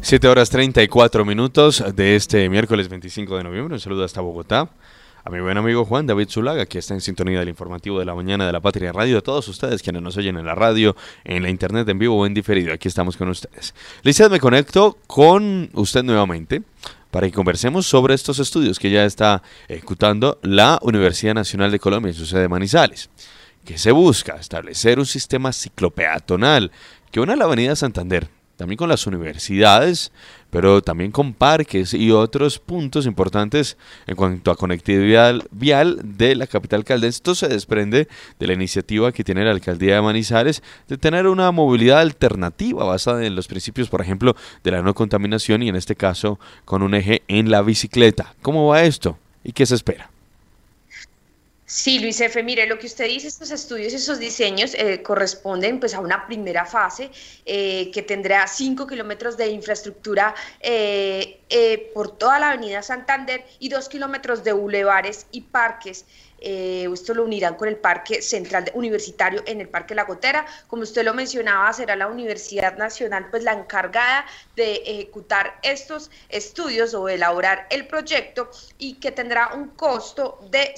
7:34 de este miércoles 25 de noviembre. Un saludo hasta Bogotá a mi buen amigo Juan David Zulaga, que está en sintonía del informativo de la mañana de la Patria Radio. A todos ustedes quienes nos oyen en la radio, en la internet, en vivo o en diferido, aquí estamos con ustedes. Lizeth, me conecto con usted nuevamente para que conversemos sobre estos estudios que ya está ejecutando la Universidad Nacional de Colombia en su sede de Manizales. Que se busca establecer un sistema ciclopeatonal que una la Avenida Santander, también con las universidades, pero también con parques y otros puntos importantes en cuanto a conectividad vial de la capital caldense. Esto se desprende de la iniciativa que tiene la alcaldía de Manizales de tener una movilidad alternativa basada en los principios, por ejemplo, de la no contaminación y en este caso con un eje en la bicicleta. ¿Cómo va esto y qué se espera? Sí, Luis F., mire, lo que usted dice, estos estudios, esos diseños corresponden pues a una primera fase que tendrá 5 kilómetros de infraestructura por toda la avenida Santander y 2 kilómetros de bulevares y parques. Esto lo unirán con el Parque Central Universitario en el Parque La Gotera. Como usted lo mencionaba, será la Universidad Nacional pues la encargada de ejecutar estos estudios o elaborar el proyecto y que tendrá un costo de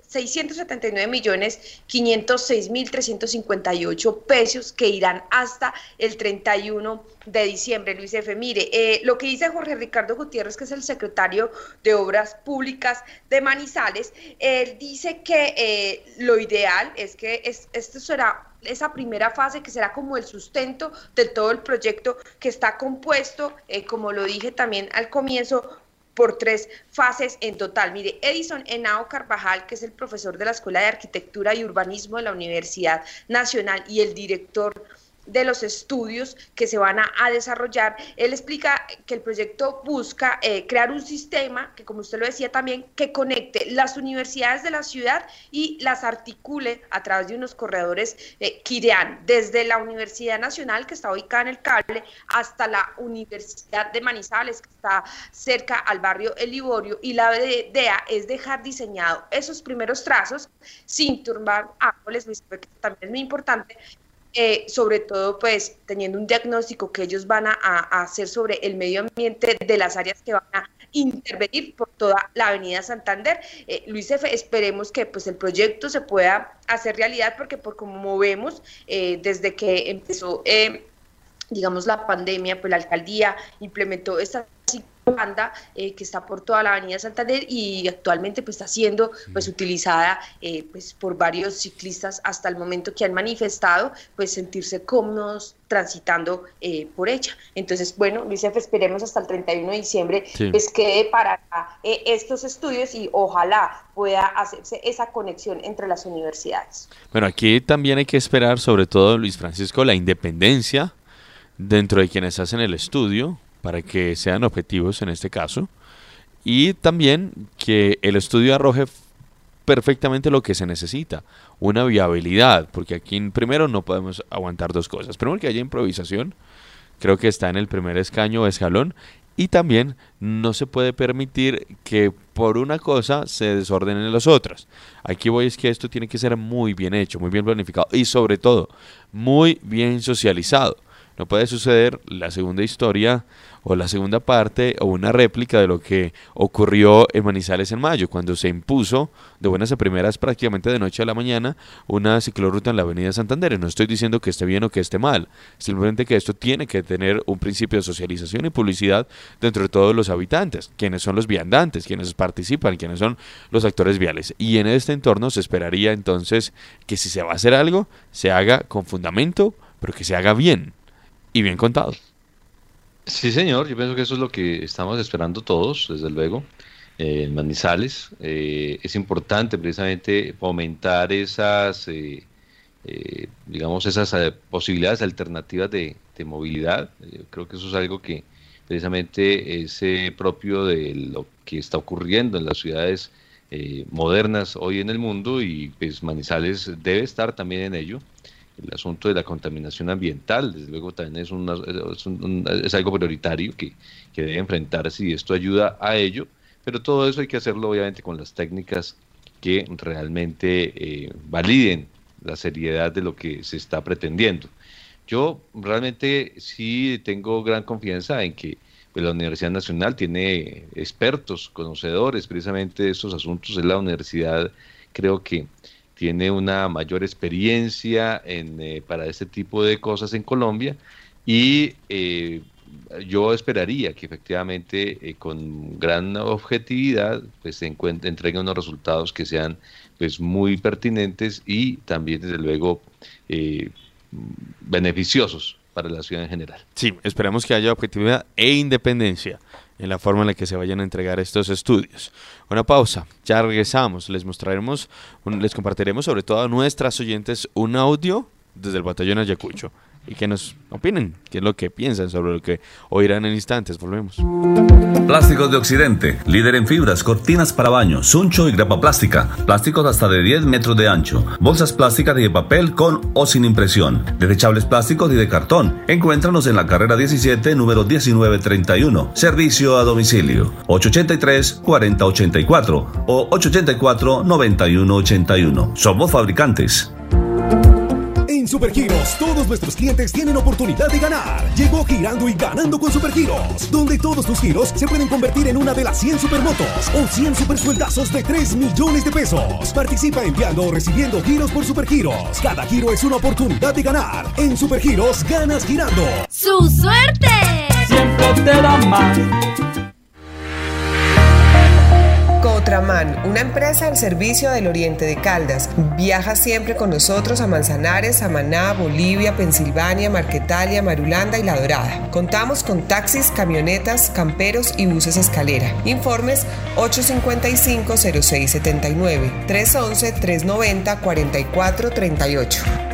679.506.358 pesos que irán hasta el 31 de diciembre. Luis F., mire, lo que dice Jorge Ricardo Gutiérrez, que es el secretario de Obras Públicas de Manizales, él dice que lo ideal es que esto será esa primera fase que será como el sustento de todo el proyecto que está compuesto, como lo dije también al comienzo, por 3 fases en total. Mire, Edison Henao Carvajal, que es el profesor de la Escuela de Arquitectura y Urbanismo de la Universidad Nacional y el director de los estudios que se van a desarrollar, él explica que el proyecto busca crear un sistema que, como usted lo decía también, que conecte las universidades de la ciudad y las articule a través de unos corredores que irán desde la Universidad Nacional, que está ubicada en el Cable, hasta la Universidad de Manizales, que está cerca al barrio El Liborio, y la idea es dejar diseñado esos primeros trazos sin turbar árboles, que también es muy importante, sobre todo pues teniendo un diagnóstico que ellos van a hacer sobre el medio ambiente de las áreas que van a intervenir por toda la avenida Santander. Luis F., esperemos que pues el proyecto se pueda hacer realidad porque por como vemos desde que empezó digamos la pandemia, pues la alcaldía implementó esta banda que está por toda la avenida Santander y actualmente pues está siendo pues utilizada pues por varios ciclistas hasta el momento, que han manifestado pues sentirse cómodos transitando por ella. Entonces, bueno, Luis F., esperemos hasta el 31 de diciembre Sí. pues quede para estos estudios y ojalá pueda hacerse esa conexión entre las universidades. Bueno, aquí también hay que esperar, sobre todo, Luis Francisco, la independencia dentro de quienes hacen el estudio, para que sean objetivos en este caso, y también que el estudio arroje perfectamente lo que se necesita, una viabilidad, porque aquí primero no podemos aguantar dos cosas. Primero, que haya improvisación, creo que está en el primer escaño o escalón, y también no se puede permitir que por una cosa se desordenen las otras. Aquí voy, es que esto tiene que ser muy bien hecho, muy bien planificado y sobre todo muy bien socializado. No puede suceder la segunda historia o la segunda parte o una réplica de lo que ocurrió en Manizales en mayo, cuando se impuso de buenas a primeras, prácticamente de noche a la mañana, una ciclorruta en la avenida Santander. No estoy diciendo que esté bien o que esté mal, simplemente que esto tiene que tener un principio de socialización y publicidad dentro de todos los habitantes, quienes son los viandantes, quienes participan, quienes son los actores viales. Y en este entorno se esperaría entonces que si se va a hacer algo, se haga con fundamento, pero que se haga bien y bien contado. Sí, señor, yo pienso que eso es lo que estamos esperando todos, desde luego, en Manizales. Es importante precisamente fomentar esas, digamos, esas posibilidades alternativas de movilidad. Creo que eso es algo que precisamente es propio de lo que está ocurriendo en las ciudades modernas hoy en el mundo, y pues Manizales debe estar también en ello. El asunto de la contaminación ambiental, desde luego, también es algo prioritario que debe enfrentarse, y esto ayuda a ello, pero todo eso hay que hacerlo obviamente con las técnicas que realmente validen la seriedad de lo que se está pretendiendo. Yo realmente sí tengo gran confianza en que pues la Universidad Nacional tiene expertos, conocedores precisamente de estos asuntos. Es la universidad, creo que tiene una mayor experiencia para este tipo de cosas en Colombia, y yo esperaría que efectivamente con gran objetividad pues se entreguen unos resultados que sean pues muy pertinentes y también desde luego beneficiosos para la ciudad en general. Sí, esperamos que haya objetividad e independencia en la forma en la que se vayan a entregar estos estudios. Una pausa, ya regresamos, les compartiremos sobre todo a nuestras oyentes un audio desde el batallón Ayacucho y que nos opinen qué es lo que piensan sobre lo que oirán en instantes. Volvemos. Plásticos de Occidente, líder en fibras, cortinas para baño, suncho y grapa plástica, plásticos hasta de 10 metros de ancho, bolsas plásticas y de papel con o sin impresión, desechables plásticos y de cartón. Encuéntranos en la carrera 17, número 1931, servicio a domicilio, 883-4084 o 884-9181. Somos fabricantes. En Supergiros, todos nuestros clientes tienen oportunidad de ganar. Llegó Girando y Ganando con Supergiros, donde todos tus giros se pueden convertir en una de las 100 supermotos o 100 supersueldazos de 3 millones de pesos. Participa enviando o recibiendo giros por Supergiros. Cada giro es una oportunidad de ganar. En Supergiros, ganas girando. ¡Su suerte! Siempre te da más. Cotraman, una empresa al servicio del Oriente de Caldas. Viaja siempre con nosotros a Manzanares, Samaná, Bolivia, Pensilvania, Marquetalia, Marulanda y La Dorada. Contamos con taxis, camionetas, camperos y buses escalera. Informes 855-0679, 311-390-4438.